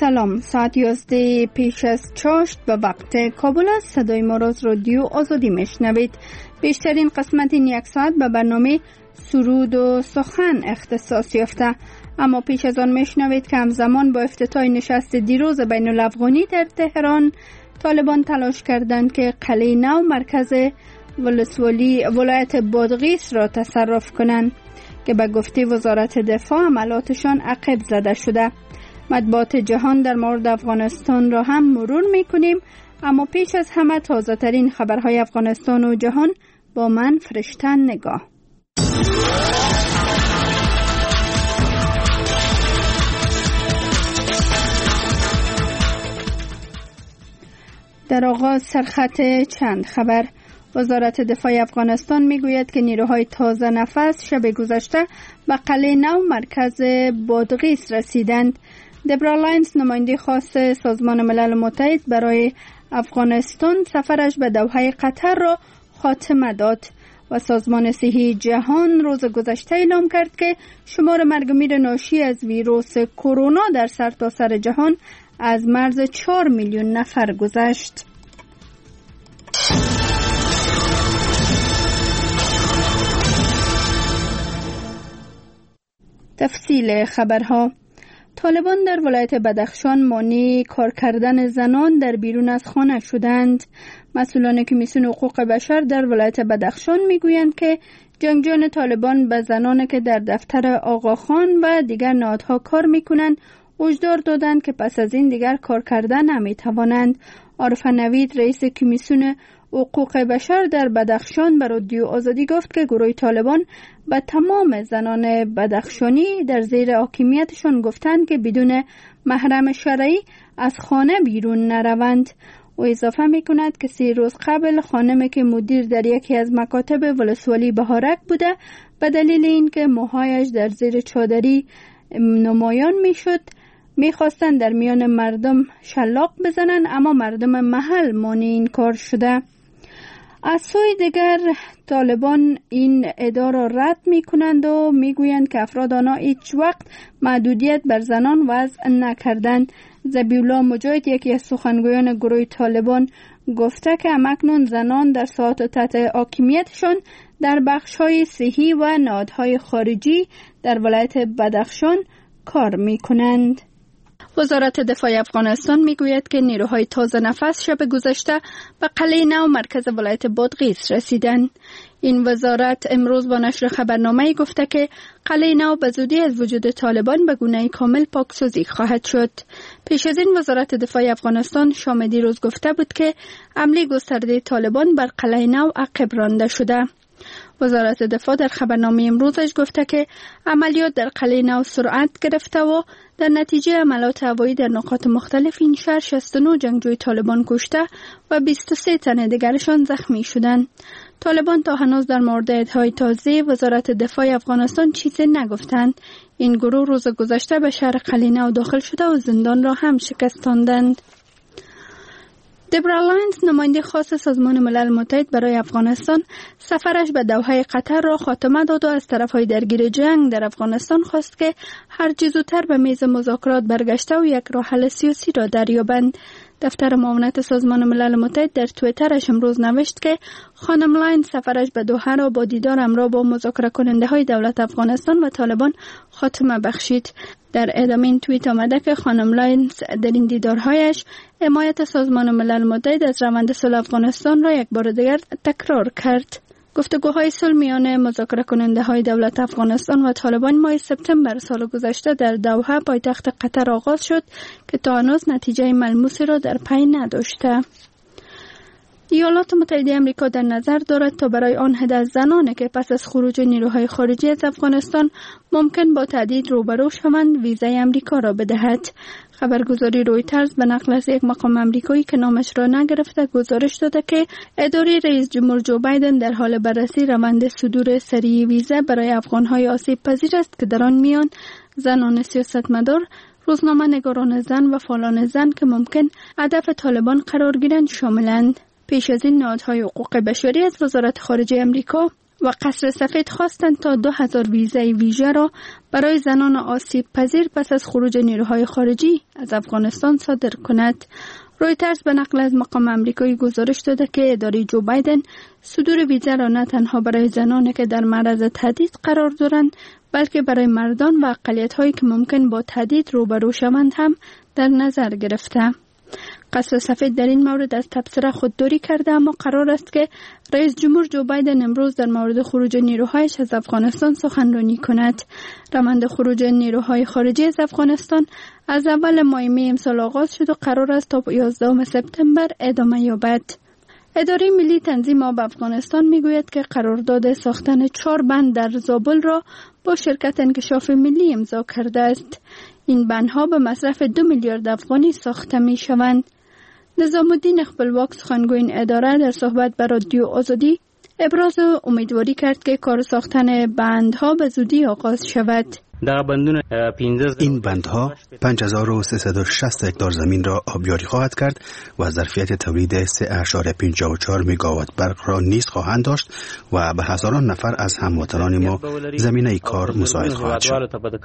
سلام، ساعت 11 پیش از چاشت به وقت کابل است. صدای ما را از رادیو آزادی میشنوید. بیشترین قسمت این یک ساعت به برنامه سرود و سخن اختصاص یافته، اما پیش از آن میشنوید که همزمان با افتتاح نشست دیروز بین الافغانی در تهران، طالبان تلاش کردند که قلعه نو مرکز ولایت بادغیس را تصرف کنند که به گفته وزارت دفاع عملاتشان عقب زده شده. مطبوعات جهان در مورد افغانستان را هم مرور میکنیم، اما پیش از همه تازه ترین خبرهای افغانستان و جهان با من فرشته نگاه. در آغاز سرخط چند خبر. وزارت دفاع افغانستان میگوید که نیروهای تازه نفس شب گذشته به قلعه نو مرکز بادغیس رسیدند. دبرا لاینز، نماینده خاص سازمان ملل متحد برای افغانستان، سفرش به دوحه قطر را خاتمه داد و سازمان صحی جهان روز گذشته اعلام کرد که شمار مرگ و میر ناشی از ویروس کرونا در سرتاسر جهان از مرز 4 میلیون نفر گذشت. تفصیل خبرها. طالبان در ولایت بدخشان مانع کار کردن زنان در بیرون از خانه شدند. مسئولان کمیسیون حقوق بشر در ولایت بدخشان میگویند که جنگجویان طالبان به زنانی که در دفتر آقاخان و دیگر نهادها کار میکنند هشدار دادند که پس از این دیگر کار کردن نمیتوانند. عارف نوید، رئیس کمیسیون حقوق بشر در بدخشان، به رادیو آزادی گفت که گروه طالبان به تمام زنان بدخشانی در زیر حاکمیتشان گفتند که بدون محرم شرعی از خانه بیرون نروند. و اضافه میکند که 3 روز قبل خانمی که مدیر در یکی از مکاتب ولسوالی بهارک بوده، به دلیل اینکه موهایش در زیر چادری نمایان میشد میخواستند در میان مردم شلاق بزنند، اما مردم محل مانع این کار شده. از سوی دیگر طالبان این ادعا را رد می کنند و می گویند که افراد آنها هیچ وقت محدودیت بر زنان وضع نکردند. ذبیحالله مجاهد، یکی از سخنگویان گروه طالبان، گفته که همکنون زنان در ساحات تحت حاکمیتشان در بخش‌های صحی و نهادهای خارجی در ولایت بدخشان کار می کنند. وزارت دفاع افغانستان میگوید که نیروهای تازه نفس شب گذشته به قلعه نو مرکز ولایت بادغیس رسیدند. این وزارت امروز با نشر خبرنامه‌ای گفته که قلعه نو به زودی از وجود طالبان به گونه کامل پاکسازی خواهد شد. پیش از این وزارت دفاع افغانستان شام دیروز گفته بود که حمله گسترده طالبان بر قلعه نو عقب رانده شده. وزارت دفاع در خبرنامه امروزش گفته که عملیات در قلعه نو سرعت گرفته و در نتیجه عملیات هوایی در نقاط مختلف این شهر 69 جنگجوی طالبان کشته و 23 تن دیگرشان زخمی شدند. طالبان تا هنوز در مورد ادعای تازه وزارت دفاع افغانستان چیزی نگفتند. این گروه روز گذشته به شهر قلعه نو داخل شده و زندان را هم شکستاندند. دبرا لاینز، نماینده خاص سازمان ملل متحد برای افغانستان، سفرش به دوحه قطر را خاتمه داد و از طرفهای درگیر جنگ در افغانستان خواست که هر چه زودتر به میز مذاکرات برگشته و یک راه حل سیاسی را دریابند. دفتر معاونت سازمان ملل متحد در توییترش امروز نوشت که خانم لاین سفرش به دوحه را با دیدار همراه با مذاکره کننده های دولت افغانستان و طالبان خاتمه بخشید. در ادامه این توییت آمده که خانم لاین در این دیدارهایش حمایت سازمان ملل متحد از روند صلح افغانستان را یک بار دیگر تکرار کرد. گفتگوهای صلح میان مذاکره کننده های دولت افغانستان و طالبان ماه سپتامبر سال گذشته در دوحه پایتخت قطر آغاز شد که تا هنوز نتیجه ملموسی را در پی نداشته. ایالات متحده آمریکا در نظر دارد تا برای آن عده زنانی که پس از خروج نیروهای خارجی از افغانستان ممکن با تهدید روبرو شوند ویزای آمریکا را بدهد. خبرگزاری رویترز به نقل از یک مقام آمریکایی که نامش را نگرفته گزارش داده که اداره رئیس جمهور جو بایدن در حال بررسی روند صدور سریع ویزا برای افغان‌های آسیب پذیر است که در آن میان زنان سیاستمدار، روزنامه نگاران زن و فعالان زن که ممکن هدف طالبان قرار گیرند شاملند. پیش از این نهادهای حقوق بشری از وزارت خارجه آمریکا و قصر سفید خواستند تا 2000 ویزای ویژه را برای زنان آسیب پذیر پس از خروج نیروهای خارجی از افغانستان صادر کند. رویترز به نقل از مقام امریکایی گزارش داده که اداره جو بایدن صدور ویزا را نه تنها برای زنانی که در معرض تهدید قرار دارند بلکه برای مردان و اقلیت‌هایی که ممکن با تهدید روبرو شوند هم در نظر گرفته. قصر سفید در این مورد از تبصره خودداری کرده، اما قرار است که رئیس جمهور جو بایدن امروز در مورد خروج نیروهایش از افغانستان سخنرانی کند. روند خروج نیروهای خارجی از افغانستان از اول ماه می امسال آغاز شد و قرار است تا 11 سپتامبر ادامه یابد. اداره ملی تنظیم آب افغانستان میگوید که قرارداد ساختن 4 بند در زابل را با شرکت انکشاف ملی امضا کرده است. این بندها به مصرف 2 میلیارد افغانی ساخته می شوند. نظام الدین خپلواک سخنگوی این اداره در صحبت با رادیو آزادی ابراز امیدواری کرد که کار ساختن بندها به زودی آغاز شود. این بندها 5360 هکتار زمین را آبیاری خواهد کرد و ظرفیت تولید 3.54 میگاوات برق را نیز خواهند داشت و به هزاران نفر از هموطنان ما زمینه کار مساعد خواهد شد.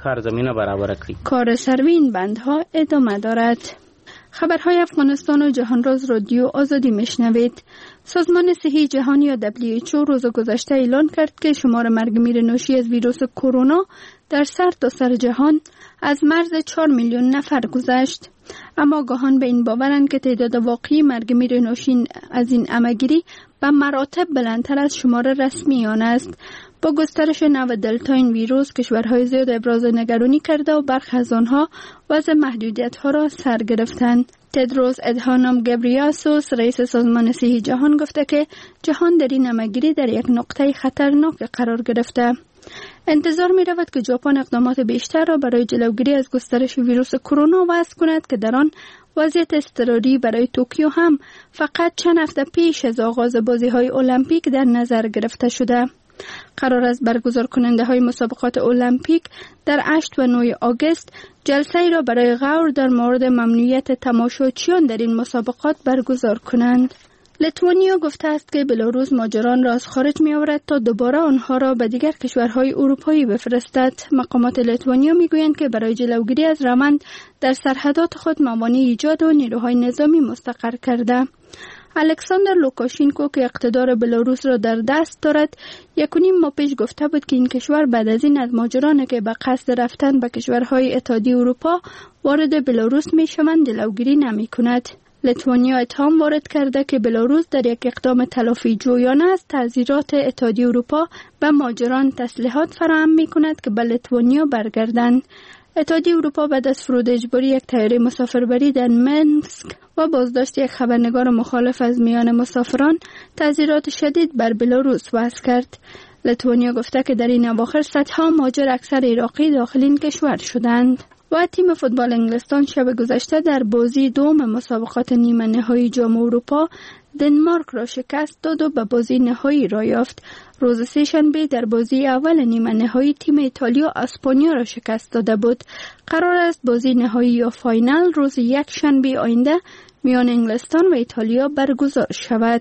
کار سروی این بندها ادامه دارد. خبرهای افغانستان و جهانراز رادیو آزادی میشنوید. سازمان صحی جهانی یا WHO روز گذشته اعلان کرد که شمار مرگ میر ناشی از ویروس کرونا در سرتاسر جهان از مرز 4 میلیون نفر گذشت. اما آگاهان به این باورند که تعداد واقعی مرگ میر ناشی از این عمه‌گیری به مراتب بلندتر از شمار رسمی آن است. با گسترش نو دلتا این ویروس کشورهای زیاد ابراز نگرانی کرده و برخی از آنها وضع محدودیت‌ها را سر گرفتند. تدروس ادهانوم گبریاسوس رئیس سازمان صحی جهان گفته که جهان در این عمه‌گیری در یک نقطه خطرناک قرار گرفته. انتظار می رود که ژاپن اقدامات بیشتر را برای جلوگیری از گسترش ویروس کرونا وضع کند که در آن وضعیت اضطراری برای توکیو هم فقط چند هفته پیش از آغاز بازی‌های المپیک در نظر گرفته شده. قرار است برگزار کننده های مسابقات المپیک در 8 و 9 آگوست جلسه را برای غور در مورد ممنوعیت تماشاچیان در این مسابقات برگزار کنند. لیتوانیا گفته است که بلاروس ماجران را از خارج می آورد تا دوباره آنها را به دیگر کشورهای اروپایی بفرستد. مقامات لیتوانیا می گویند که برای جلوگیری از روند در سرحدات خود موانع ایجاد و نیروهای نظامی مستقر کرده. الکساندر لوکاشینکو که اقتدار بلاروس را در دست دارد 1.5 ماه پیش گفته بود که این کشور بعد از این از ماجرانی که به قصد رفتن به کشورهای اتحادیه اروپا وارد بلاروس می شوند جلوگیری نمی کند. لیتوانیا اتهام وارد کرده که بلاروس در یک اقدام تلافی جویانه از تعزیرات اتحادیه اروپا به ماجران تسلیحات فراهم می کند که به لیتوانیا برگردند. اتحادیه اروپا بعد از فرود اجباری یک طیاره مسافربری در منسک و بازداشت یک خبرنگار مخالف از میان مسافران تعزیرات شدید بر بلاروس وضع کرد. لیتوانیا گفته که در این اواخر صدها مهاجر اکثر عراقی داخل این کشور شدند. و تیم فوتبال انگلستان شب گذشته در بازی دوم مسابقات نیمه نهایی جام اروپا دنمارک را شکست داد و به بازی نهایی را یافت. روز سه‌شنبه در بازی اول نیمه نهایی تیم ایتالیا اسپانیا را شکست داده بود. قرار است بازی نهایی یا فاینال روز یک شنبه آینده میان انگلستان و ایتالیا برگزار شود.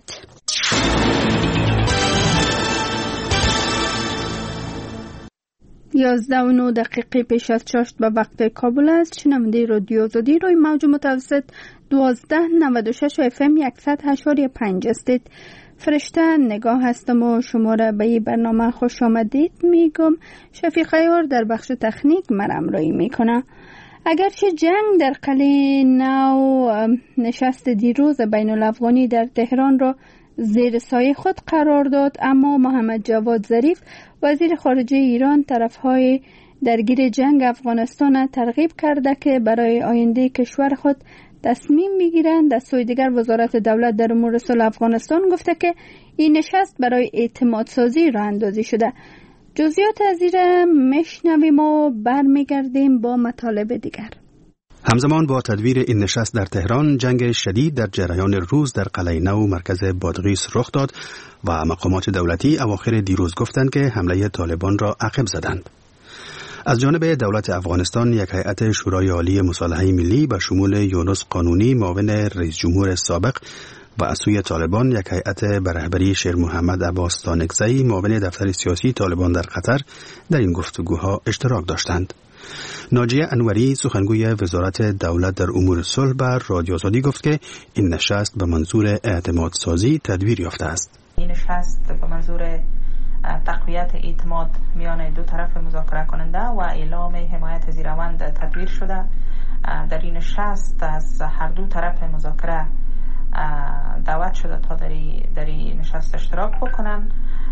11:09 پیش از 6 به وقت کابل است. شنونده رادیو آزادی روی موج متوسط 1296 FM 100.5 هستید. فرشته نگاه هستم و شما را به این برنامه خوش آمدید میگم. شفیق عیار در بخش تکنیک مرامرایی میکنه. اگرچه جنگ در قلعه نو نشست دیروز بین الافغانی در تهران را زیر سایه خود قرار داد، اما محمد جواد ظریف وزیر خارجه ایران طرفهای درگیر جنگ افغانستان ترغیب کرده که برای آینده کشور خود تصمیم میگیرند. از سوی دیگر وزارت دولت در امور صلح افغانستان گفته که این نشست برای اعتماد سازی راه اندازی شده. جزئیات از این میشنویم و برمیگردیم با مطالب دیگر. همزمان با تدویر این نشست در تهران، جنگ شدید در جریان روز در قلعه نو مرکز بادغیس رخ داد و مقامات دولتی اواخر دیروز گفتند که حمله طالبان را عقب زدند. از جانب دولت افغانستان یک هیئت شورای عالی مصالحه ملی به شمول یونس قانونی معاون رئیس جمهور سابق و از سوی طالبان یک هیئت به رهبری شیر محمد عباس تانکزئی معاون دفتر سیاسی طالبان در قطر در این گفتگوها اشتراک داشتند. ناجیه انوری سخنگوی وزارت دولت در امور صلح بر رادیو آزادی گفت که این نشست به منظور اعتماد سازی تدبیر یافته است. این نشست به منظور تقویت اعتماد میان دو طرف مذاکره کننده و اعلام حمایت زیروند تدبیر شده. در این نشست از هر دو طرف مذاکره دعوت شده تا در این نشست اشتراک بکنن.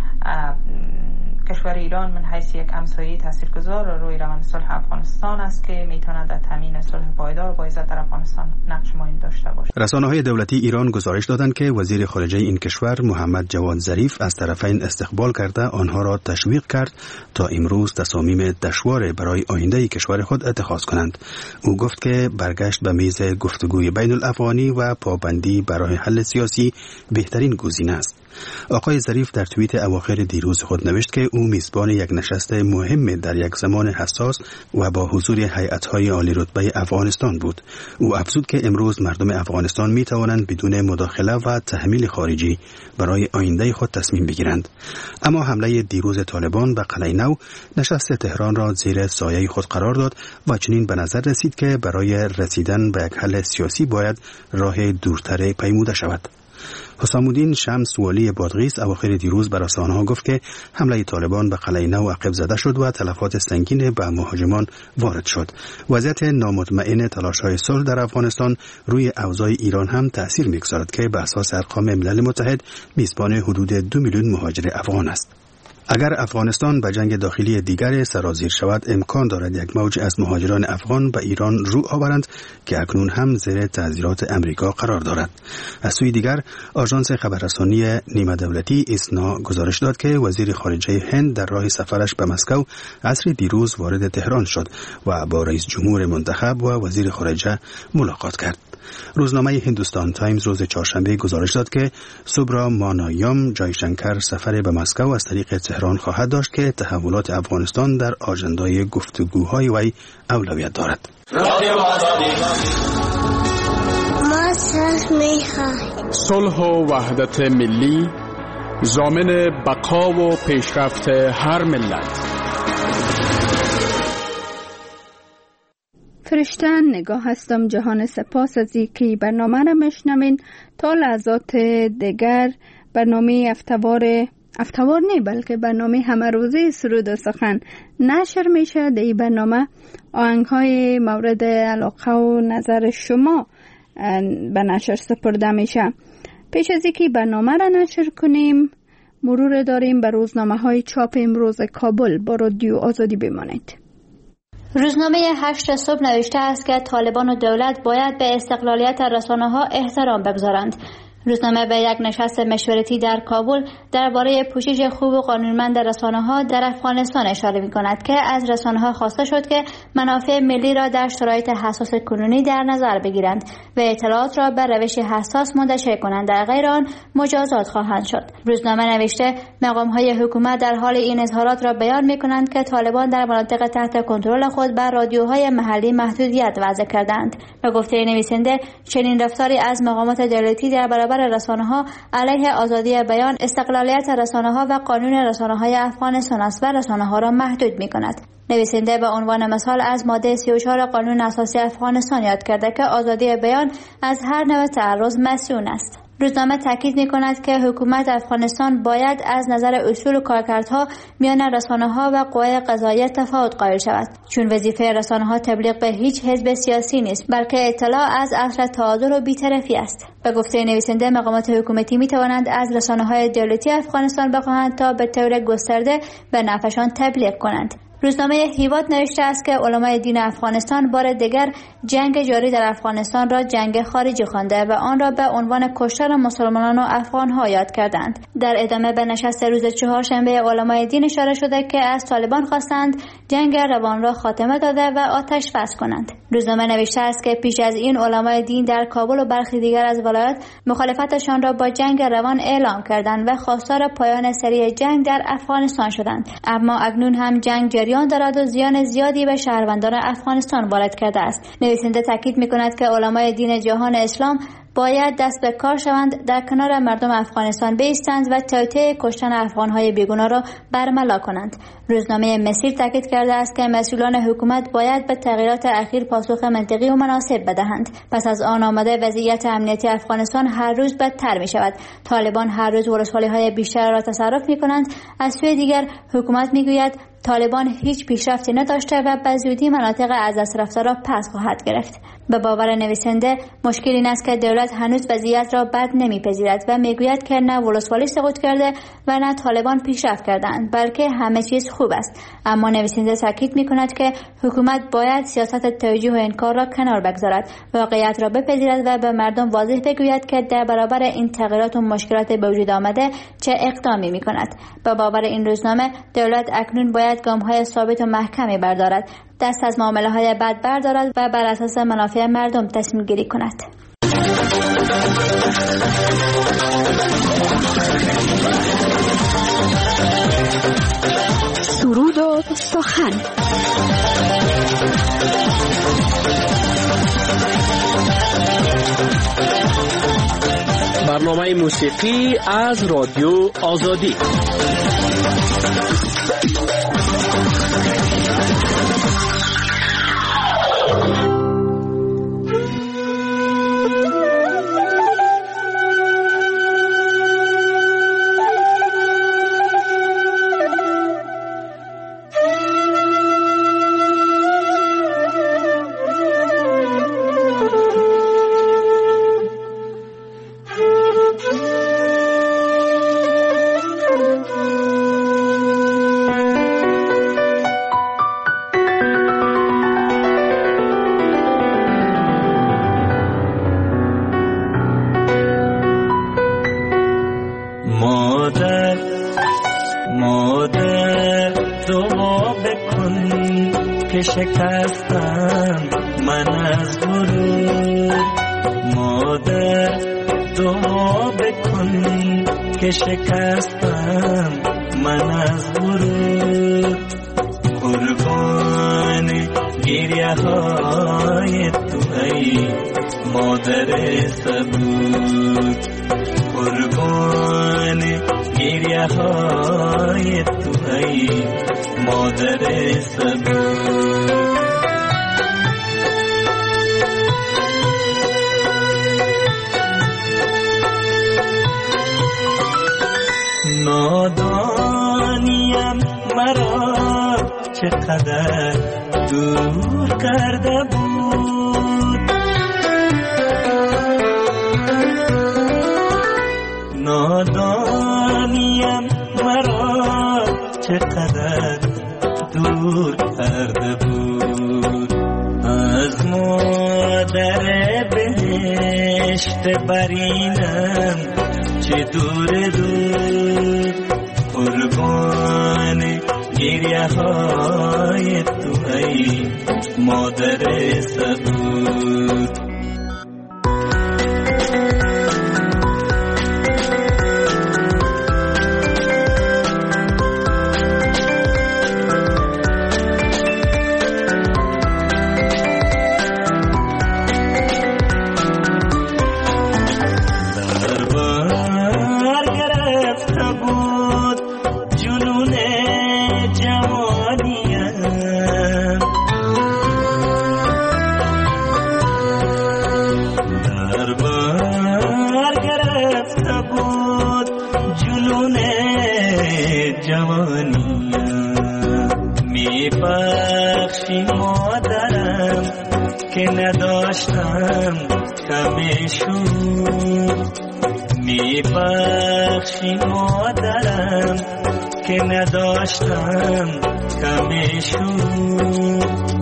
کشور ایران من حیث یک همسایه تاثیرگذار روی روند صلح افغانستان است که میتواند در تامین صلح پایدار و با عزت در افغانستان نقش مهم داشته باشد. رسانه‌های دولتی ایران گزارش دادند که وزیر خارجه این کشور محمد جواد ظریف از طرفین استقبال کرده آنها را تشویق کرد تا امروز تصامیم دشوار برای آینده کشور خود اتخاذ کنند. او گفت که برگشت به میز گفتگوی بین الافغانی و پابندی برای حل سیاسی بهترین گزینه است. آقای ظریف در توییت اواخر دیروز خود نوشت که او میزبان یک نشست مهم در یک زمان حساس و با حضور هیئت‌های عالی رتبه افغانستان بود. او افزود که امروز مردم افغانستان می توانند بدون مداخله و تحمیل خارجی برای آینده خود تصمیم بگیرند. اما حمله دیروز طالبان به قلعه نو نشست تهران را زیر سایه خود قرار داد و چنین به نظر رسید که برای رسیدن به یک حل سیاسی باید راه دورتر پیموده شود. حسام الدین شمس والی بادغیس اواخر دیروز به رسانه‌ها گفت که حمله طالبان به قلعه نو عقب زده شد و تلفات سنگین به مهاجمان وارد شد. وضعیت نامطمئن تلاش‌های صلح در افغانستان روی اوضاع ایران هم تأثیر می‌گذارد که به اساس ارقام ملل متحد میزبان حدود 2 میلیون مهاجر افغان است. اگر افغانستان به جنگ داخلی دیگر سرازیر شود امکان دارد یک موج از مهاجران افغان به ایران رو آورند که اکنون هم زیر تعزیرات امریکا قرار دارد. از سوی دیگر آژانس خبررسانی نیمه دولتی ایسنا گزارش داد که وزیر خارجه هند در راه سفرش به مسکو عصر دیروز وارد تهران شد و با رئیس جمهور منتخب و وزیر خارجه ملاقات کرد. روزنامه هندوستان تایمز روز چهارشنبه گزارش داد که سوبرامانیام جایشنکر سفر به مسکو از طریق تهران خواهد داشت که تحولات افغانستان در آژندای گفتگوهای وی اولویت دارد. صلح و وحدت ملی ضامن بقا و پیشرفت هر ملت. فرشته نگاه هستم جهان سپاس از اینکه برنامه را میشنوین. تا لحظات دیگر برنامه افتوار نه بلکه برنامه همه روزه سرود و سخن نشر میشه. در این برنامه آهنگ‌های مورد علاقه و نظر شما به نشر سپرده میشه. پیش از اینکه برنامه را نشر کنیم مرور داریم به روزنامه‌های چاپ امروز کابل. با رادیو آزادی بمانید. روزنامه 8 صبح نوشته است که طالبان و دولت باید به استقلالیت رسانه‌ها احترام بگذارند. روزنامه به یک نشست مشورتی در کابل درباره پوشش خوب و قانونمند رسانه‌ها در افغانستان اشاره می‌کند که از رسانه‌ها خواسته شد که منافع ملی را در شرایط حساس کنونی در نظر بگیرند و اطلاعات را به روش حساس منتشر کنند، در غیر آن مجازات خواهند شد. روزنامه نوشته مقام‌های حکومت در حال این اظهارات را بیان می‌کنند که طالبان در مناطق تحت کنترل خود بر رادیوهای محلی محدودیت وضع کردند. به گفته نویسنده چنین رفتاری از مقامات دولتی در برابر رسانه‌ها علیه آزادی بیان، استقلالیت رسانه‌ها و قانون رسانه‌های افغانستان است و رسانه‌ها را محدود می‌کند. نویسنده به عنوان مثال از ماده 34 قانون اساسی افغانستان یاد کرده که آزادی بیان از هر نوع تعرض مسئول است. روزنامه تاکید می‌کند که حکومت افغانستان باید از نظر اصول و کارکردها میان رسانه‌ها و قوای قضاییه تفاوت قائل شود، چون وظیفه رسانه‌ها تبلیغ به هیچ حزب سیاسی نیست بلکه اطلاع از اصل تعادل و بی‌طرفی است. به گفته نویسنده مقامات حکومتی می‌توانند از رسانه‌های دولتی افغانستان بخواهند تا به طور گسترده به نفعشان تبلیغ کنند. روزنامه هیواد نوشته است که علمای دین افغانستان بار دیگر جنگ جاری در افغانستان را جنگ خارجی خوانده و آن را به عنوان کشتار مسلمانان و افغان‌ها یاد کردند. در ادامه به نشست روز چهارشنبه علمای دین اشاره شده که از طالبان خواستند جنگ روان را خاتمه داده و آتش بس کنند. روزنامه نوشته است که پیش از این علمای دین در کابل و برخی دیگر از ولایات مخالفتشان را با جنگ روان اعلام کردند و خواستار پایان سری جنگ در افغانستان شدند، اما اکنون هم جنگ جاری اوریان دارد و زیان زیادی به شهروندان افغانستان وارد کرده است. نویسنده تاکید می‌کند که علمای دین جهان اسلام باید دست به کار شوند، در کنار مردم افغانستان بایستند و توطئه کشتن افغان‌های بیگناه را برملا کنند. روزنامه مسیر تاکید کرده است که مسئولان حکومت باید به تغییرات اخیر پاسخ منطقی و مناسب بدهند. پس از آن آمده وضعیت امنیتی افغانستان هر روز بدتر می شود. طالبان هر روز ولسوالی‌های بیشتر را تصرف می کنند. از سوی دیگر حکومت می گوید طالبان هیچ پیشرفتی نداشته و به زودی مناطق از دست رفته را پس خواهد گرفت. به باور نویسنده مشکل این است که دولت هنوز وضعیت را بد نمیپذیرد و میگوید که نه ولسوالی سقوط کرده و نه طالبان پیشرفت کردند، بلکه همه چیز خوب است. اما نویسنده تاکید میکند که حکومت باید سیاست توجیه و انکار را کنار بگذارد، واقعیت را بپذیرد و به مردم واضح بگوید که در برابر این تغییرات و مشکلات به وجود آمده چه اقدامی میکند. به باور این روزنامه دولت اکنون باید گام‌های ثابت و محکمی بردارد، دست از معامله‌های بد بردارد و بر اساس منافع مردم تصمیم گیری کند. سرود و سخن. برنامه موسیقی از رادیو آزادی. شکستم من از غرور، مادر دعا بکن که شکستم من از غرور. قربان گریه های تو ای مادر صبور، قربان گریه های تو ای مادر صبور. نادانیم مرا چقدر دور کرده بود، نادانیم مرا چقدر دور کرده بود. از مادر بهشت برینم چه دور دور، قربان گریه های تو ای مادر صبور. که نداشتم کمشون، میبخشی مادرم که نداشتم کمشون.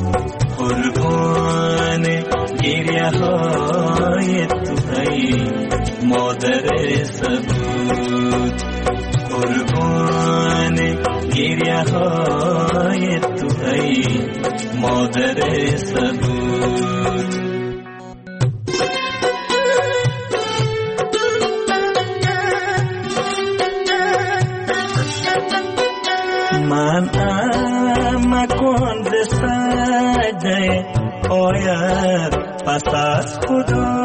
قربان گریه های تو ای مادر صبور، قربان گریه های تو ای مادر صبور. من مکن ز سجده پایت پس از خدا.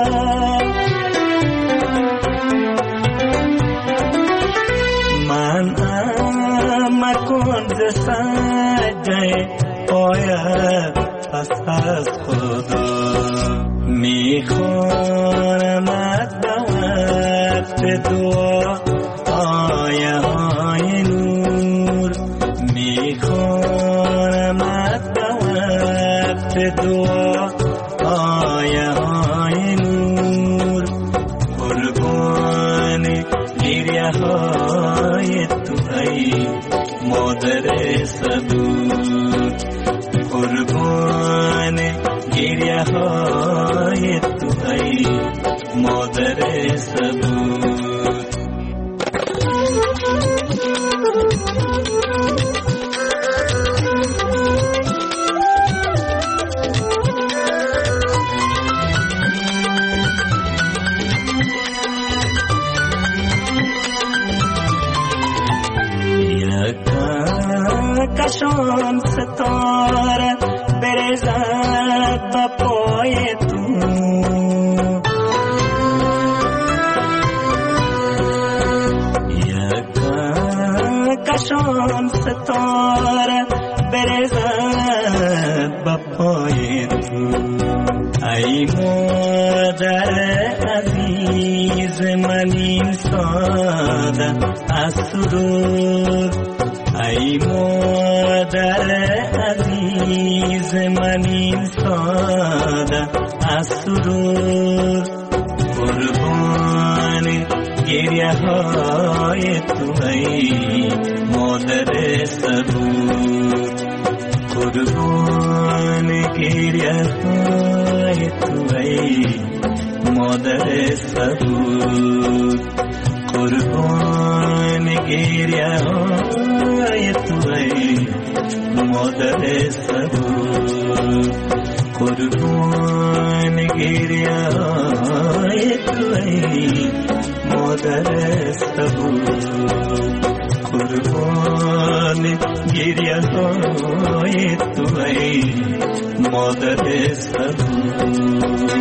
من مکن ز سجده پایت پس از خدا. میخوانمت به وقت دعا آیه های نور. میخوانمت به وقت دعا آیه های نور. قربان گریه های تو ای مادر صبور. قربان گریه های تو ای مادر صبور. کشان ستاره برزد به پای تو. کشان ستاره برزد به پای تو. ای مادر عزیز من این ساده از سرور. ای مادر عزیز من این ساده از سرور. قربان گریه های تو ای مادر صبور. قربان گریه های تو ای مادر صبور. قربان گریه های تو ای مادر صبور. قربان گریه های تو ای مادر صبور. قربان گریه های تو ای مادر صبور.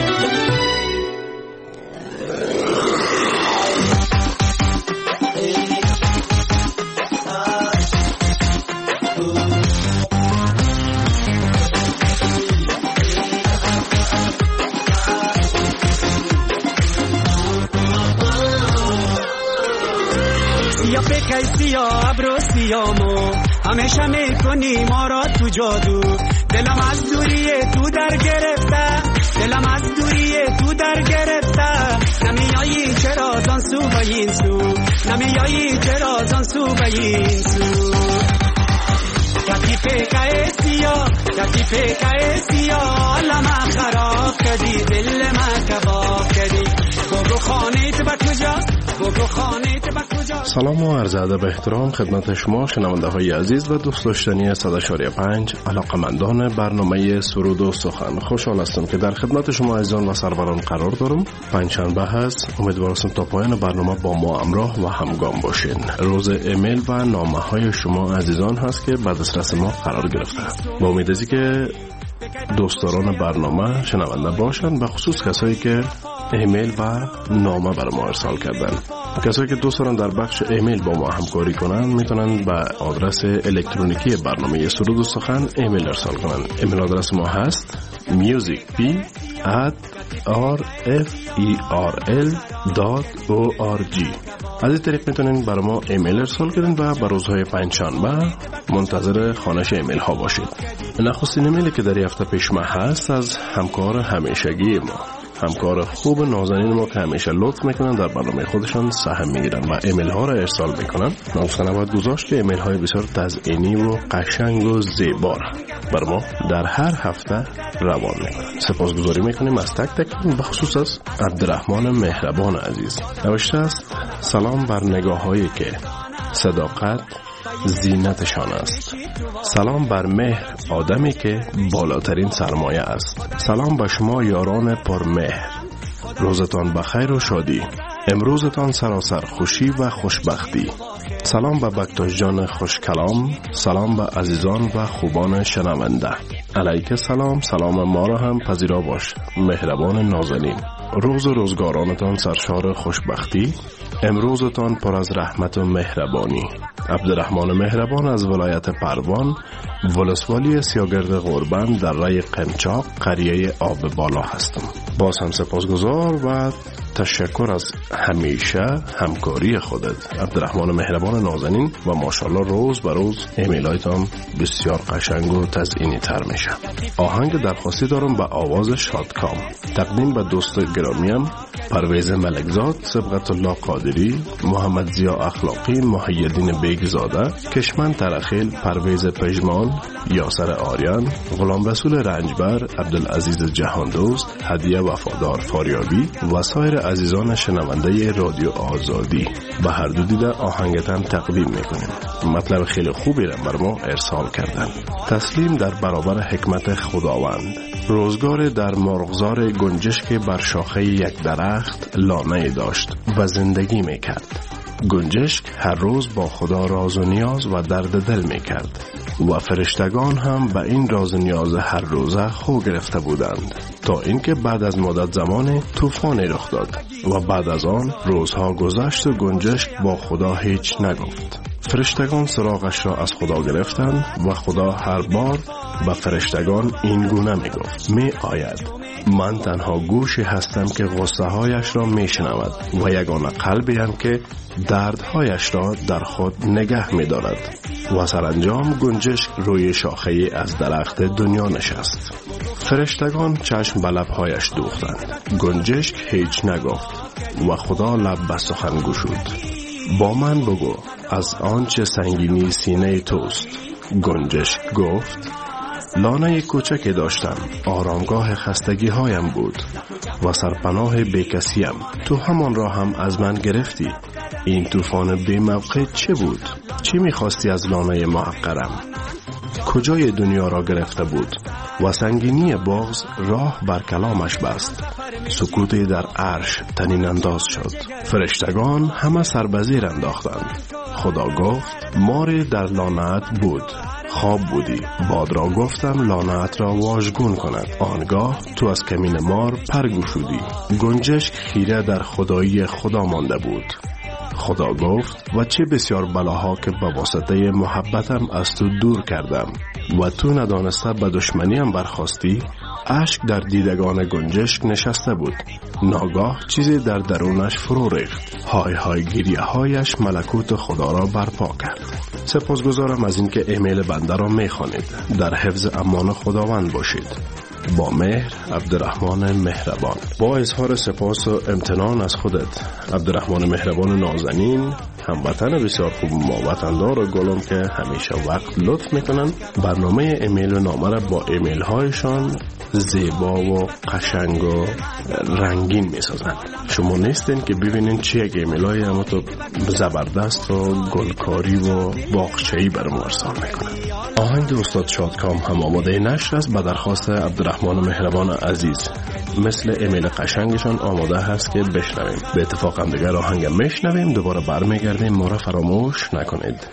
ابرو سیامو همیشه میکنی ما را تو جادو. دلم از دوری تو در گرفته، دلم از دوری تو در گرفته. نمیایی چرا زان سو و این سو، نمیایی چرا زان سو و این سو. کتیفه که سیاه، کتیفه که سیاه. لما خراب کردی دل ما کباب کردی. بگو خانیت با کجاست، بگو خانیت با کجاست. سلام و عرض ادب و احترام خدمت شما شنونده های عزیز و دوست داشتنی 100.5 علاقمندان برنامه سرود و سخن. خوشحال هستم که در خدمت شما عزیزان و سروران قرار دارم. پنجشنبه هست، امیدوارم تا پایان برنامه با ما همراه و همگام باشین. روز ایمیل و نامه های شما عزیزان هست که به دسترس ما قرار گرفته. با امید از که دوستداران برنامه شنونده باشن، به خصوص کسایی که ایمیل و نامه برای ما ارسال کردن. کسایی که دوست دارن در بخش ایمیل با ما همکاری کنن میتونن به آدرس الکترونیکی برنامه سرود و سخن ایمیل ارسال کنن. ایمیل آدرس ما هست musicp@referl.org. از این طریق میتونین برای ما ایمیل ارسال کنین و به روزهای پنجشنبه منتظر خوانش ایمیل ها باشید. نخستین ایمیلی که در هفته پیش ما هست از همکار همیشگی ما، همکار خوب نازنین ما که همیشه لطف میکنن در برنامه خودشان سهم میگیرن و ایمیل ها را ارسال میکنن. ناگزیر نباید گذاشت که ایمیل های بسیار تزئینی و قشنگ و زیبا بر ما در هر هفته روان میکنن. سپاسگزاری میکنیم از تک تک، بخصوص از عبدالرحمن مهربان عزیز. نوشته است: سلام بر نگاه هایی که صداقت زینتشان است. سلام بر مهر آدمی که بالاترین سرمایه است. سلام به شما یاران پرمهر، روزتان بخیر و شادی. امروزتان سراسر خوشی و خوشبختی. سلام به بکتاش جان خوش کلام، سلام به عزیزان و خوبان شنونده. علیک سلام، سلام ما را هم پذیرا باش مهربان نازنین. روز و روزگارانتان سرشار خوشبختی، امروزتان پر از رحمت و مهربانی. عبدالرحمن مهربان از ولایت پروان، ولسوالی سیاگرد غربن در رای قمچاق، قریه آب بالا هستم. باز هم سپاسگزار و تشکر از همیشه همکاری خودت عبدالرحمن مهربان نازنین و ماشاءالله روز به روز ایمیلایتان بسیار قشنگ و تزئینی تر میشه. آهنگ درخواستی دارم به آواز شادکام، تقدیم به دوست گرامیم پرویز ملکزاد، سبقت الله قادری، محمد زیا اخلاقی، محیدین بیگزاده، کشمن ترخیل، پرویز پژمان، یاسر آریان، غلام رسول رنجبر، عبدالعزیز جهاندوست، هدیه وفادار فاریابی و سایر عزیزان شنونده رادیو آزادی. به هر دو دیده آهنگتان تقدیم میکنیم. مطلب خیلی خوبی را بر ما ارسال کردن. تسلیم در برابر حکمت خداوند. روزگار در مرغزار گنجشک بر شاخه یک درخت لانه داشت و زندگی میکرد. گنجشک هر روز با خدا راز و نیاز و درد دل میکرد و فرشتگان هم به این راز و نیاز هر روزه خو گرفته بودند، تا اینکه بعد از مدت زمان طوفانی رخ داد و بعد از آن روزها گذشت و گنجشک با خدا هیچ نگفت. فرشتگان سراغش را از خدا گرفتند و خدا هر بار به فرشتگان این گونه می گفت: می آید، من تنها گوشی هستم که غصه هایش را می شنود و یگانه قلبی هم که دردهایش را در خود نگه می دارد. و سرانجام گنجشک روی شاخه از درخت دنیا نشست. فرشتگان چشم به لبهایش دوختند. گنجشک هیچ نگفت و خدا لب به سخن گشود: با من بگو از آنچه سنگینی سینه توست. گنجشک گفت: لانه کوچکی داشتم، آرامگاه خستگی هایم بود و سرپناه بیکسیم. تو همان را هم از من گرفتی. این طوفان بی موقع چه بود؟ چی میخواستی از لانه محقرم؟ کجای دنیا را گرفته بود و سنگینی بغض راه بر کلامش بست. سکوتی در عرش طنین انداز شد. فرشتگان همه سربزیر انداختند. خدا گفت: ماری در لانه‌ات بود، خواب بودی. باد را گفتم لانه‌ات را واژگون کند. آنگاه تو از کمین مار پر گشودی. گنجشک خیره در خدایی خدا مانده بود. خدا گفت: و چه بسیار بلاها که به واسطه محبتم از تو دور کردم و تو ندانسته به دشمنیم برخاستی. اشک در دیدگان گنجشک نشسته بود. ناگاه چیزی در درونش فرو ریخت. های های گریه هایش ملکوت خدا را برپا کرد. سپاسگزارم از اینکه ایمیل بنده را میخوانید. در حفظ امان خداوند باشید. با مهر، عبدالرحمن مهربان. با اظهار سپاس و امتنان از خودت عبدالرحمن مهربان نازنین، هموطن بسیار خوب ما، وطندار و گلم که همیشه وقت لطف میکنن برنامه ایمیل و نامه را با ایمیل هایشان زیبا و قشنگ و رنگین میسازن. شما نیستین که ببینین چه یک ایمیل های اما تو زبردست و گلکاری و باغچه‌ای برام ارسال میکنن. آهنگ استاد شادکام هم آماده نشر است به درخواست عبدالرحمن مهربان عزیز. مثل ایمیل قشنگشان آماده هست که بشنویم. به اتفاق هم دیگر آهنگ میشنویم، دوباره برمیگردیم. ما را فراموش نکنید.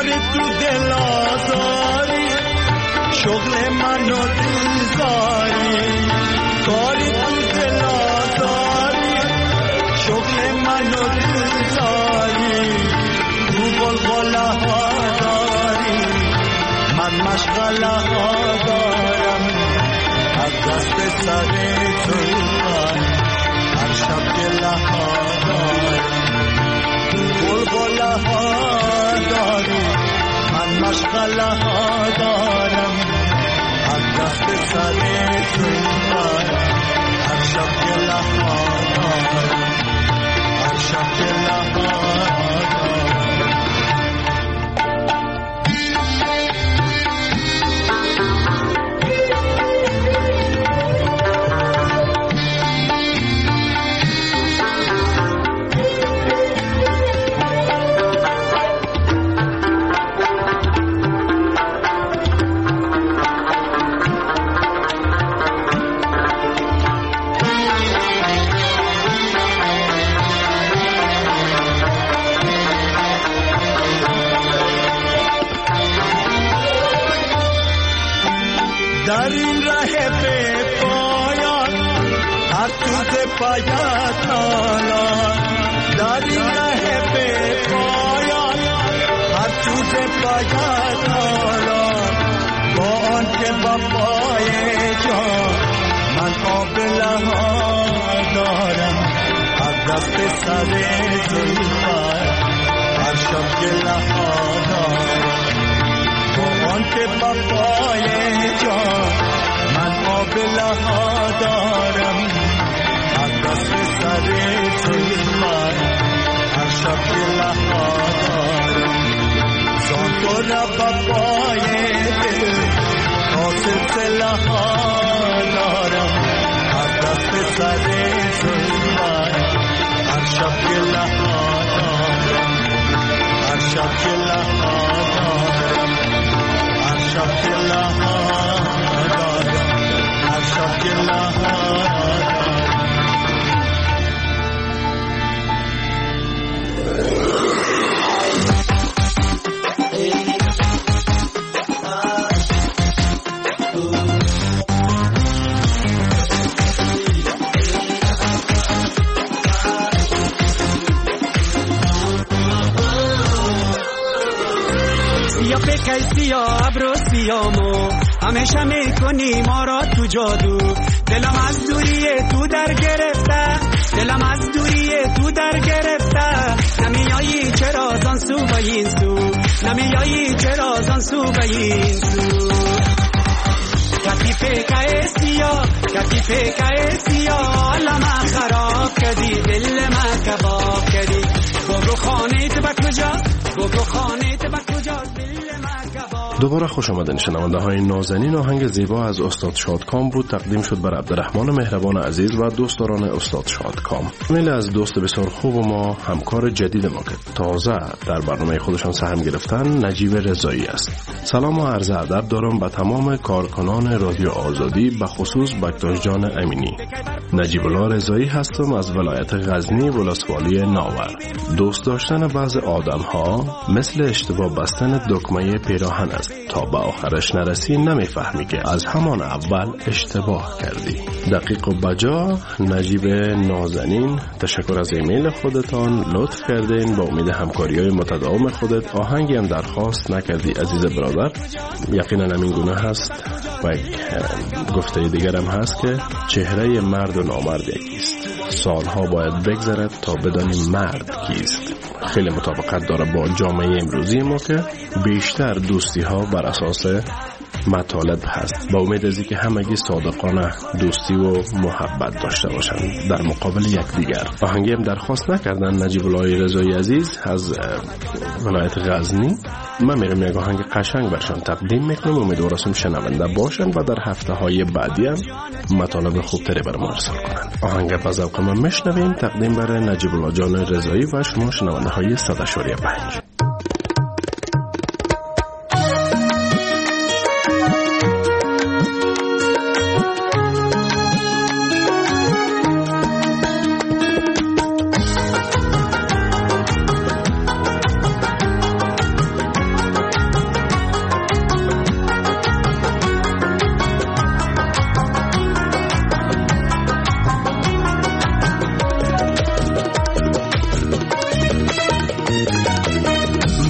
کاری تو دل آزاری شغل منو دوزاری کاری تو دل آزاری شغل منو دوزاری تو بلبله ها داری من مشغله ها دارم از دست سر زلفت هر شب گله ها دارم بلبله ها داری من مشغله ها دارم از دست سر زلفت هر شب گله ها دارم هر شب گله ها دارم در این ره به پایان هر توز پایت نالا در این ره به پایان هر توز پایت نالا با آن که با پای جان من قابله ها دارم از دست سر زلفت هر شب گله ها دارم با آن که با پای جان من قابله ها دارم از دست سر زلفت هر شب گله ها دارم زان تو را با پای دل تا سلسله ها دارم از دست سر زلفت هر شب گله ها دارم هر شب گله ها دارم هر شب گله ها دارم هر شب گله ها دارم سیا ابرو سیامو همیشه میکنی ما را تو جادو دلم از دوری تو در گرفته دلم از دوری تو در گرفته نمیایی چرا زان سو به این سو نمیایی چرا زان سو به این سو کتیفه که سیا علم خراب کردی دل ما کباب کردی بگو خانیت با کجا بگو خانیت با کجا دوباره خوش آمدین شنونده های نازنین. آهنگ زیبا از استاد شادکام بود، تقدیم شد بر عبدالرحمن مهربان عزیز و دوستداران استاد شادکام. میل از دوست بسیار خوب ما، همکار جدید ما که تازه در برنامه خودشان سهم گرفتن، نجیب رضایی است. سلام و عرض ادب دارم به تمام کارکنان رادیو آزادی، به خصوص بکتاش جان امینی. نجیب الله رضایی هستم از ولایت غزنی، ولسوالی ناور. دوست داشتن بعض آدم ها مثل اشتباه بستن دکمه پیراهن است، تا به آخرش نرسی نمیفهمی که از همان اول اشتباه کردی. دقیق و بجا. نجیب نازنین، تشکر از ایمیل خودتان، لطف کردین. با امید همکاری های متداوم خودت آهنگی هم درخواست نکردی عزیز برادر. یقینا همین گونه هست و گفته دیگر هم هست که چهره مرد و نامرد یکیست. سالها باید بگذرد تا بدانیم مرد کیست. خیلی مطابقت داره با جامعه امروزی ما که بیشتر دوستی ها بر اساس مطالب هست. با امید از اینکه همگی صادقانه دوستی و محبت داشته باشند در مقابل یکدیگر. آهنگی هم درخواست نکردن نجیب الله رضایی عزیز از ولایت غزنی. من میرم یک آهنگ قشنگ برشان تقدیم میکنم. امیدوارم شنونده باشن و در هفته های بعدی هم مطالب خوبتری برام ارسال کنن. آهنگ با ذوق من میشنویم، تقدیم برای نجیب الله جان رضایی و شما شنونده های 100.5.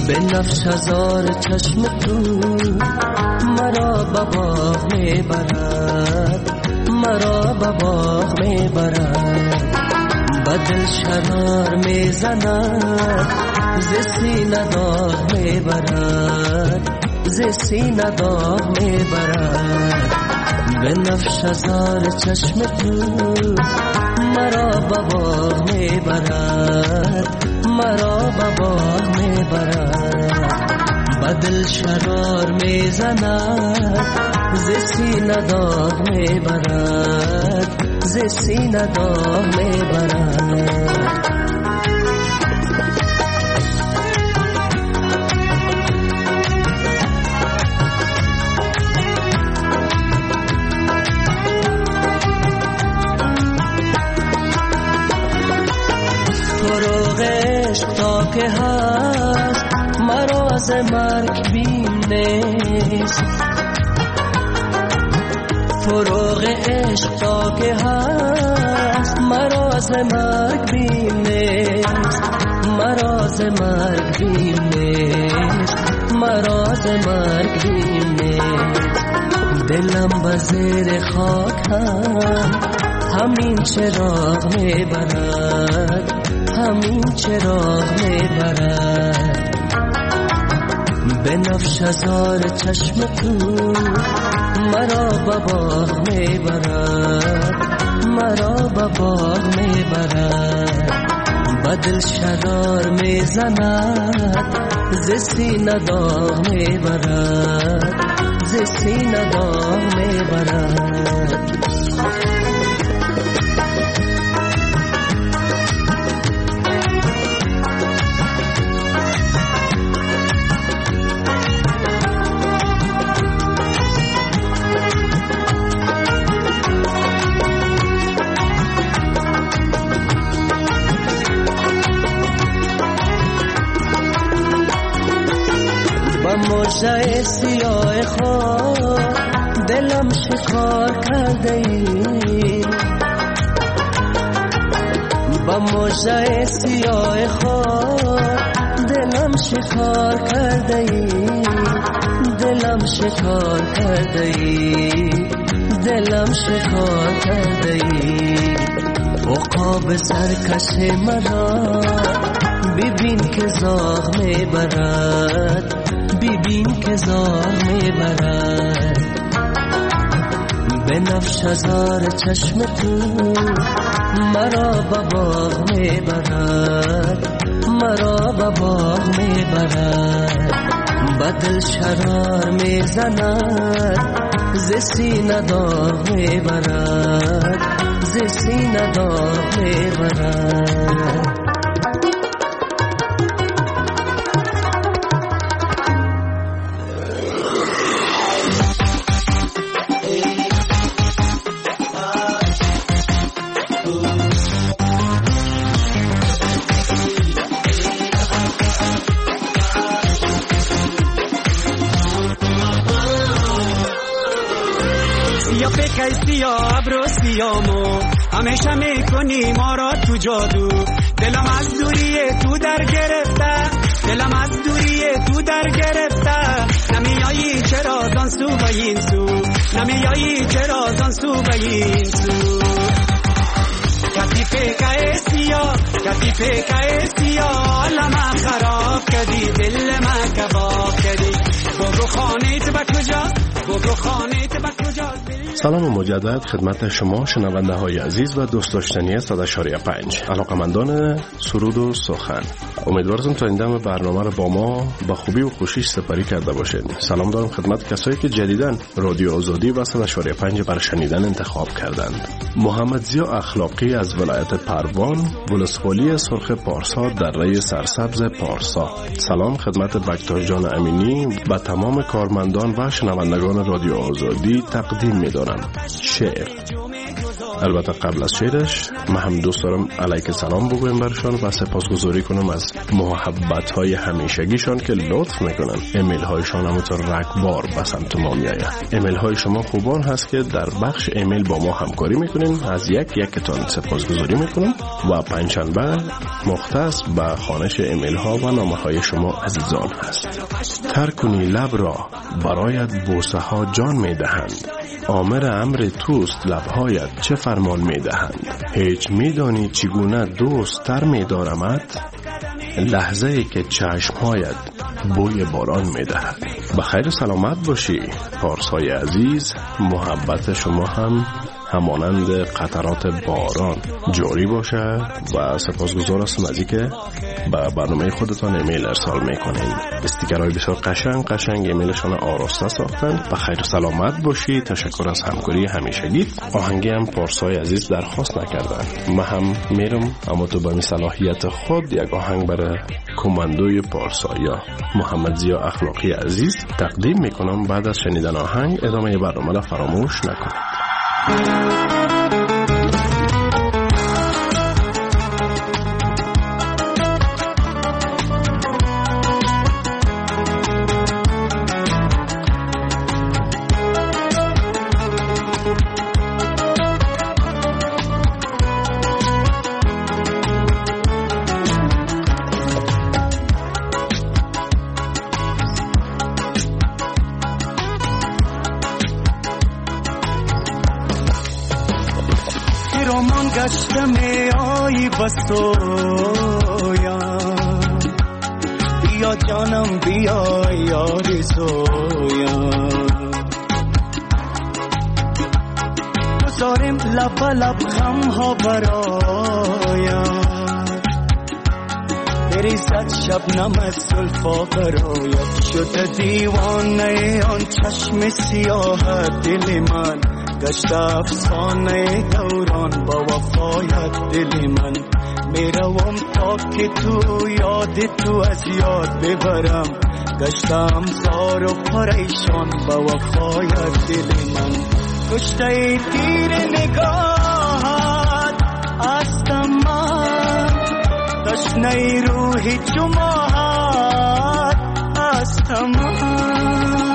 بنفش هزار چشم تو مرا به باغ میبرد، مرا به باغ میبرد. به دل شرار میزند، ز سینه داغ میبرد، ز سینه داغ میبرد. بنفش هزار چشم تو مرا به باغ میبرد، مرا به باغ میبرد. به دل شرار میزند، ز سینه داغ میبرد، ز سینه داغ میبرد. تا که هست مرا از مرگ بیم نیست، فروغ عشق تا که هست مرا از مرگ بیم نیست، مرا از مرگ بیم نیست، مرا از مرگ بیم نیست. دلم به زیر خاک همین چراغ میبرد، همین چراغ میبرد. بنفش هزار چشم تو مرا به باغ میبرد، مرا به باغ میبرد. به دل شرار میزند، ز سینه داغ میبرد، ز سینه داغ میبرد. موجه سیاه خود دلم شکار کرده ای، با موجه سیاه خود دلم شکار کرده ای، دلم شکار کرده ای، دلم شکار کرده ای. عقاب سرکش مرا ببین که زاغ میبرد، ببین که زاغ میبرد. بنفش هزار چشم تو مرا به باغ میبرد، مرا به باغ میبرد. به دل شرار میزند، ز سینه داغ میبرد، ز سینه داغ میبرد. سیا ابرو سیامو همیشه میکنی ما را تو جادو. دلم از دوری تو در گرفته، دلم از دوری تو در گرفته. نمیایی چرا زان سو به این سو، نمیایی چرا زان سو به این سو. کتیفه که سیا، کتیفه که سیا، حالم خراب کردی، دل من کباب کردی. بگو خانیت به کجا، بگو خانیت به کجا. سلام مجدد خدمت شما شنونده های عزیز و دوست داشتنی 100.5 علاقمندان سرود و سخن. امیدوارم تا این دم برنامه رو با ما با خوبی و خوشیش سپری کرده باشید. سلام دارم خدمت کسایی که جدیداً رادیو آزادی و 100.5 برای شنیدن انتخاب کردند. محمد ضیا اخلاقی از ولایت پروان، ولسوالی سرخ پارسا، دره سرسبز پارسا. سلام خدمت بکتاش جان امینی و تمام کارمندان و شنوندگان رادیو آزادی تقدیم می‌دارم. شعر البته قبل از شعرش من هم دوست دارم علیک سلام بگویم برشان و سپاسگزاری کنم از محبت های همیشگیشان که لطف میکنن ایمیل هایشان همونطور رگبار به سمت ما میآید. ایمیل های شما خوبان هست که در بخش ایمیل با ما همکاری میکنین. از یکتان سپاسگزاری میکنم و پنجشنبه مختص به خوانش ایمیل ها و نامه های شما عزیزان هست. ترک کنی لب را برایت بوسه ها جان میدهند، آمر امر توست لبهایت چه فرمان میدهند. هیچ میدانی چگونه دوست تر میدارمت، لحظه ای که چشمهایت بوی باران میدهد. بخیر سلامت باشی پارسای عزیز. محبت شما هم همانند قطرات باران جاری باشه و سپاسگزار هستم از اینکه به برنامه خودتان ایمیل ارسال میکنین. استیکرهای بسیار قشنگ ایمیلشان آراسته ساختن. بخیر سلامت باشی. تشکر از همکاری همیشگی. آهنگی هم پارسای عزیز درخواست نکردن، من هم میرم اما تو به صلاحیت خود یک آهنگ برای کماندوی پارسایا محمد زیا اخلاقی عزیز تقدیم میکنم. بعد از شنیدن آهنگ ادامه برنامه را فراموش نکنید. گشتم آی بسویا، بیا جانم بیا یار سویا، گذارم لب لب غم ها برایا، بریزد شبنم از زلفا برایا. شده دیوانه آن چشم سیاه دل من، گشت افسانه دوران با وفایت دل من. میروم تا که تو یاد تو از یاد ببرم، گشتم زار و پریشان با وفایت دل من. کشته تیر نگاهت هستم من، تشنه روحی چماهت هستم من.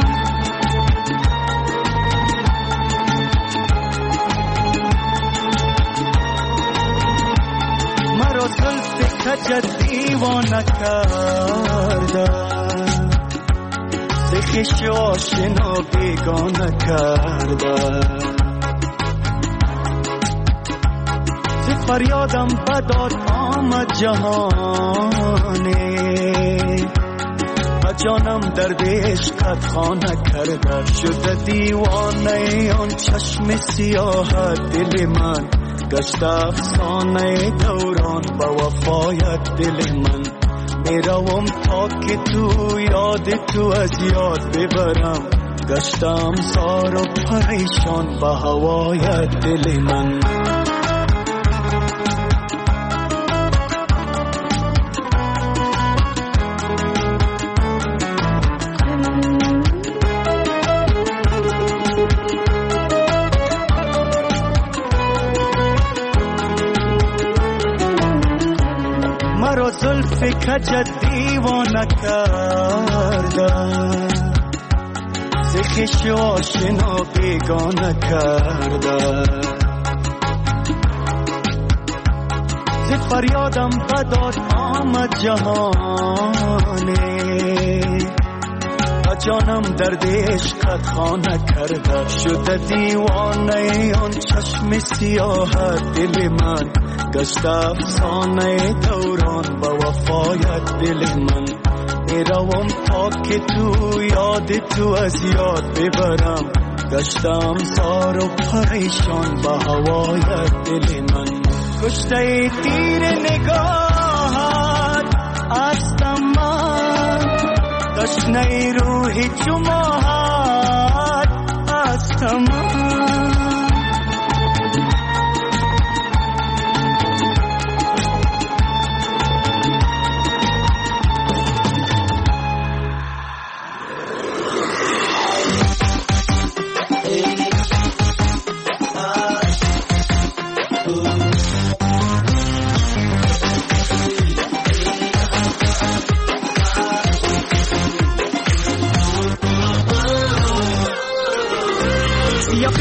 زلف کجت دیوانه کرده، زخش آشنا بیگانه کرده. ز فریادم بداد آمد جهانه، و جانم درد عشقت خانه کرده. شده دیوانه آن چشم سیاه دل من، گشت افسانه دوران با وفایت دل من. میروم تا که تو یاد تو از یاد ببرم، گشتم زار و پریشان با هوایت دل من. زلف کجت دیوانه کرده، زخش آشنا بیگانه کرده. ز فریادم بداد آمد جهانه، و جانم درد عشقت خانه کرده. شده دیوانه آن چشم سیاه دل من، گشت افسانه دوران با وفایت دل من. میروم تا که تو یاد تو از یاد ببرم، گشتم زار و پریشان با هوایت دل من. کشته تیر نگاهت هستم من، تشنه روحی چماهت هستم من.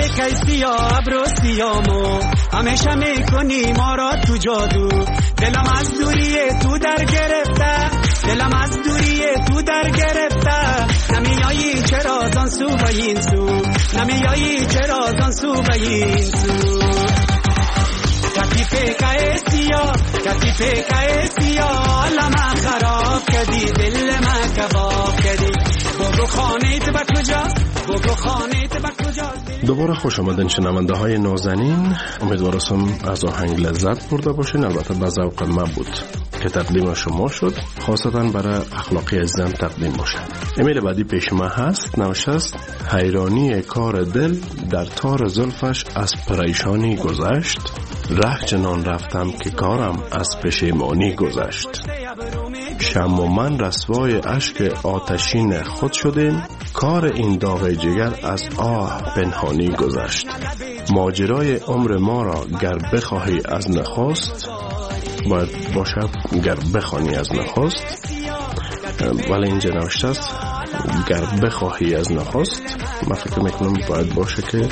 پیک سیاه ابرو سیامو همیشه میکنی ما را تو جادو دلم از دوری تو در گرفته دلم از دوری تو در گرفته نمیایی چرا زان سو و این سو نمیایی چرا زان سو و این سو کتی پیک سیاه لما خراب کردی دل ما کباب کردی بگو خانه تو با کجا بگو خانه تو با کجا. دوباره خوش آمدین شنونده های نازنین. امیدوارم از آهنگ لذت برده باشین. البته به ذوق من بود که تقدیم شما شد، خاصتا برای اخلاقی عزیزان تقدیم باشه. ایمیل بعدی پیش ما هست، نوشته است حیرانی کار دل در تار زلفش از پریشانی گذشت، ره چنان رفتم که کارم از پشیمانی گذشت، شم و من رسوای اشک آتشین خود شدیم، کار این داغ جگر از آه پنهانی گذشت، ماجرای عمر ما را گر بخواهی از نخست، باید باشد گر بخوانی از نخست، ولی اینجا نوشته است گر بخواهی از نخست. من فکر میکنم باید باشه که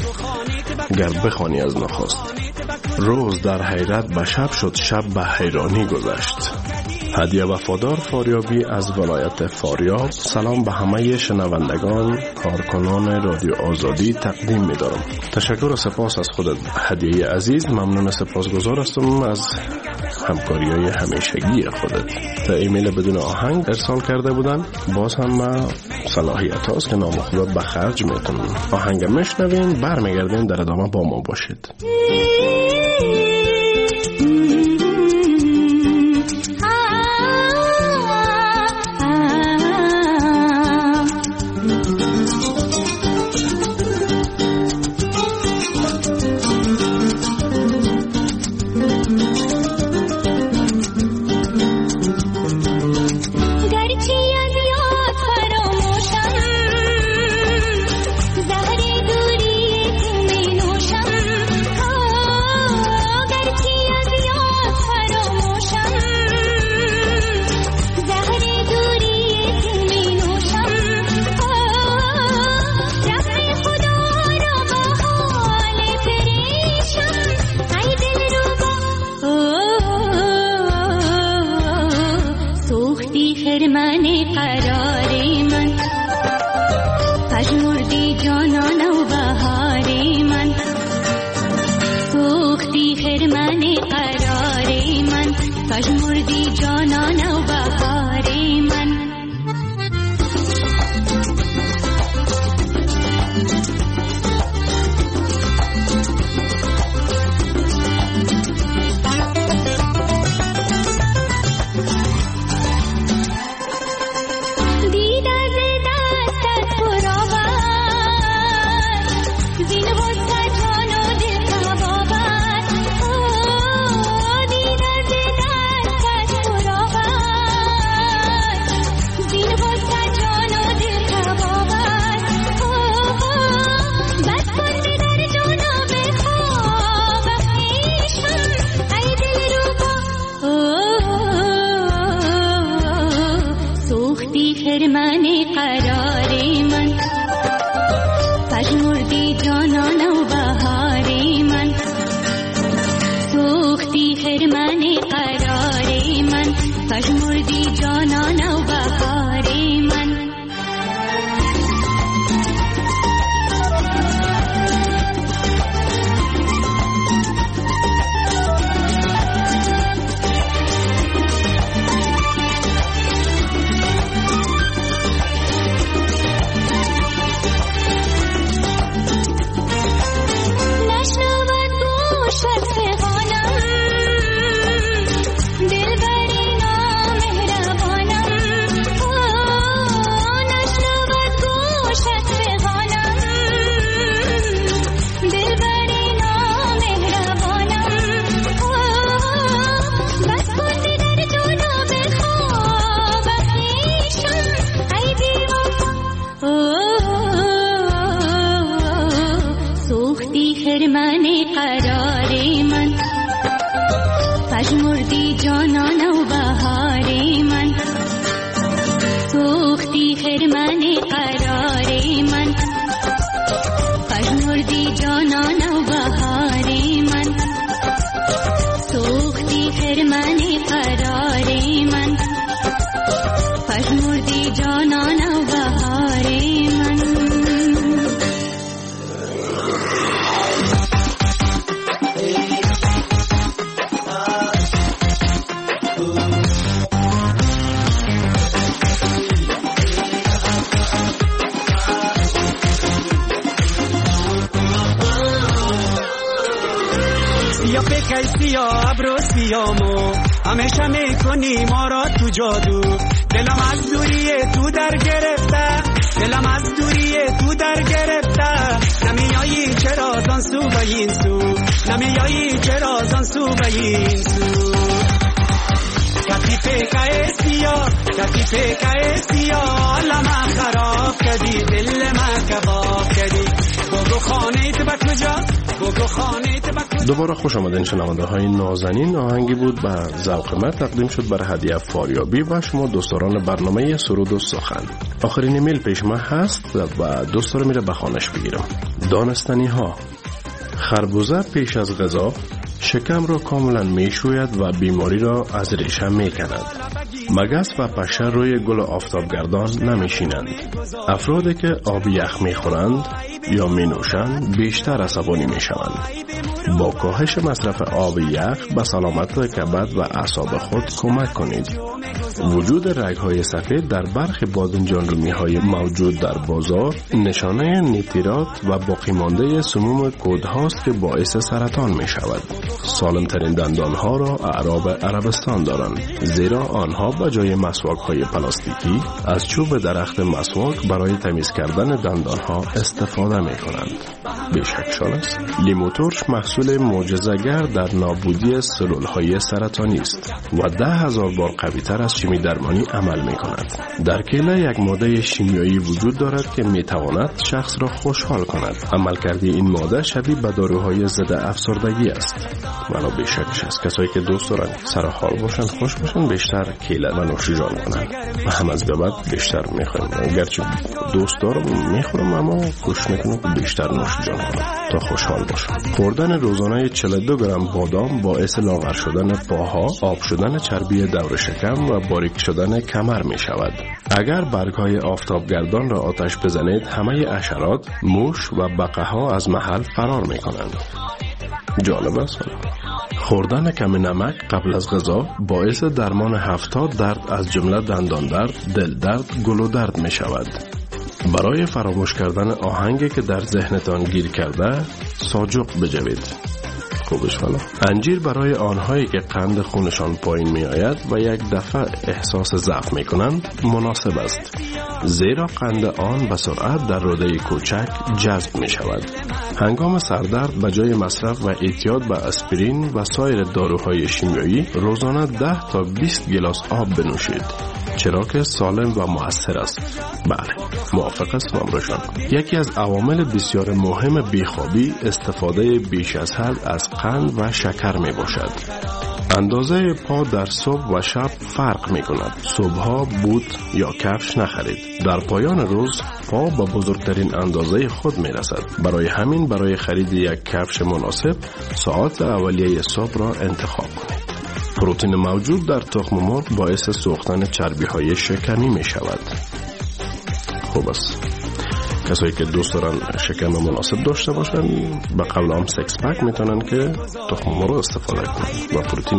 گر بخوانی از نخست. روز در حیرت به شب شد، شب به حیرانی گذشت. هدیه وفادار فاریابی از ولایت فاریاب. سلام به همه شنوندگان کارکنان رادیو آزادی تقدیم می‌دارم. تشکر و سپاس از خودت هدیه عزیز. ممنون، سپاسگزار هستم از همکاری‌های همیشگی خودت. تا ایمیل بدون آهنگ ارسال کرده بودن، باز هم صلاحیت هاست که نام خودت به خرج میتونم. آهنگ میشنوین، برمیگردین، در ادامه با ما باشید. خرمن قرار من پژمردی جانان و بهار من سوختی خرمن قرار من پژمردی جانان و بهار من یا فکر یا ابرو سیامو همیشه میکنی ما را تو جادو دلم از دوری تو در گرفته دلم از دوری تو در گرفته نمیایی چرا زان سو به این سو نمیایی چرا زان سو به این سو کتی پیکه سیا لما خراب کردی دل ما کباب کردی بگو خانه تو به کجا بگو خانه تو به کجا. دوباره خوش آمدین شنونده های نازنین. آهنگی بود به ذوق من تقدیم شد برای هدیه فاریابی و شما دوستداران برنامه سرود و سخن. آخرین ایمیل پیش من هست و دوست دارم میره به خانش بگیرم. دانستنی ها: خربوزه پیش از غذا شکم را کاملا میشوید و بیماری را از ریشه میکند. مگس و پشه روی گل آفتابگردان نمیشینند. افرادی که آب یخ میخورند یا مینوشند بیشتر عصبانی میشوند. با کاهش مصرف آب یخ به سلامت کبد و اعصاب خود کمک کنید. وجود رگ‌های سفید در برخی بادمجان‌رومی‌های موجود در بازار نشانه نیترات و باقی مانده سموم کودهاست که باعث سرطان می‌شود. سالم‌ترین دندان‌ها را اعراب عربستان دارند، زیرا آنها به جای مسواک‌های پلاستیکی از چوب درخت مسواک برای تمیز کردن دندان‌ها استفاده می‌کنند. بیشک است. لیمو ترش محصول معجزه‌گر در نابودی سلول‌های سرطانی است و 10,000 بار قوی‌تر از شیمی درمانی عمل می‌کند. در کیله یک ماده شیمیایی وجود دارد که می‌تواند شخص را خوشحال کند. عملکرد این ماده شبیه به داروهای ضد افسردگی است. ولی بیشک است. کسایی که دوست دارن سر حال باشن، خوش باشن، بیشتر کیله و نوشیجان کنند. و هم از بعد بیشتر می‌خورم. گرچه دوست دارم می‌خورم اما کوشش می‌کنم که بیشتر نوشیجان کنم تا خوشحال باشم. خوردن روزانه 42 گرم بادام باعث لاغر شدن پاها، آب شدن چربی دور شکم و باریک شدن کمر می شود. اگر برگ‌های آفتابگردان را آتش بزنید، همه حشرات، موش و بقه‌ها از محل فرار می کنند. جالب است. خوردن کم نمک قبل از غذا باعث درمان 70 درد از جمله دندان درد، دل درد، گلو درد می شود. برای فراموش کردن آهنگی که در ذهنتان گیر کرده، ساجوق بجوید. خوبش والا. انجیر برای آنهایی که قند خونشان پایین می آید و یک دفعه احساس ضعف می کنند مناسب است، زیرا قند آن به سرعت در روده کوچک جذب می شود. هنگام سردرد به جای مصرف و اعتیاد به آسپرین و سایر داروهای شیمیایی روزانه 10 تا 20 گلاس آب بنوشید، چرا که سالم و مؤثر است. بله، موافق است امروشان. یکی از عوامل بسیار مهم بیخوابی استفاده بیش از حد از قند و شکر می باشد. اندازه پا در صبح و شب فرق می کند. صبحها بوت یا کفش نخرید. در پایان روز پا به بزرگترین اندازه خود می رسد. برای همین برای خرید یک کفش مناسب ساعات اولیه صبح را انتخاب کنید. پروتئین موجود در تخم مرغ باعث سوختن چربی‌های شکمی می شود. خوب است. کسایی که دوست دارن شکم مناسب داشته باشن به قول هم سکس پک میتونن که تخم مرغ استفاده کنن و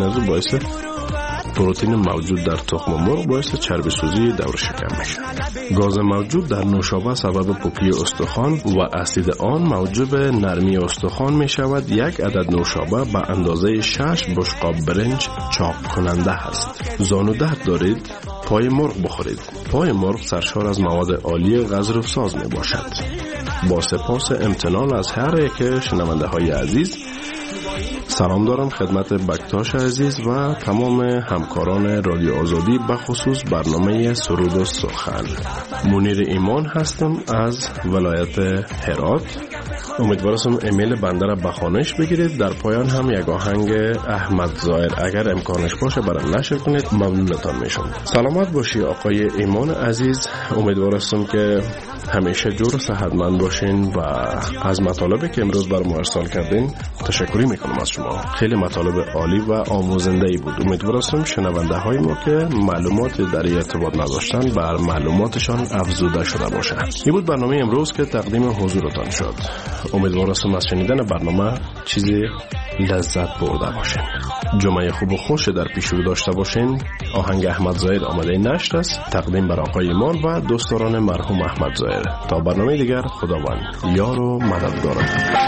پروتئین موجود در تخم مرغ باعث چربی سوزی دور شکم میشه. گاز موجود در نوشابه سبب پوکی استخوان و اسید آن موجب نرمی استخوان می شود. یک عدد نوشابه به اندازه 6 بشقاب برنج چاق کننده است. زانو درد دارید؟ پای مرغ بخورید. پای مرغ سرشار از مواد عالی غضروفساز می باشد. با سپاس امتنان از هر یک شنونده های عزیز، سلام دارم خدمت بکتاش عزیز و تمام همکاران رادیو آزادی به خصوص برنامه سرود و سخن. منیر ایمان هستم از ولایت هرات امیدوارم ایمیل بنده را به خانش بگیرید. در پایان هم یک آهنگ احمد ظاهر اگر امکانش باشه برام نشر کنید، ممنونتان میشم. سلامت باشی آقای ایمان عزیز. امیدوارم که همیشه جور و صحتمند باشین و از مطالبی که امروز بر ما ارسال کردین تشکری میکنم از شما. خیلی مطالب عالی و آموزنده ای بود. امیدوارم شنونده های ما که معلومات در ارتباط نداشتن بر معلوماتشان افزوده شده باشه. این بود برنامه امروز که تقدیم حضورتان شد. امیدوارم از شنیدن برنامه چیزی لذت برده باشین. جمعه خوب و خوش در پیش رو داشته باشین. آهنگ احمد ظاهر آماده نشر است، تقدیم بر آقای ایمان و دوستداران مرحوم احمد ظاهر. تا برنامه دیگر، خداوند یار و مددگارتان.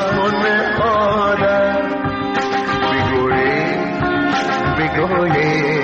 Bigoye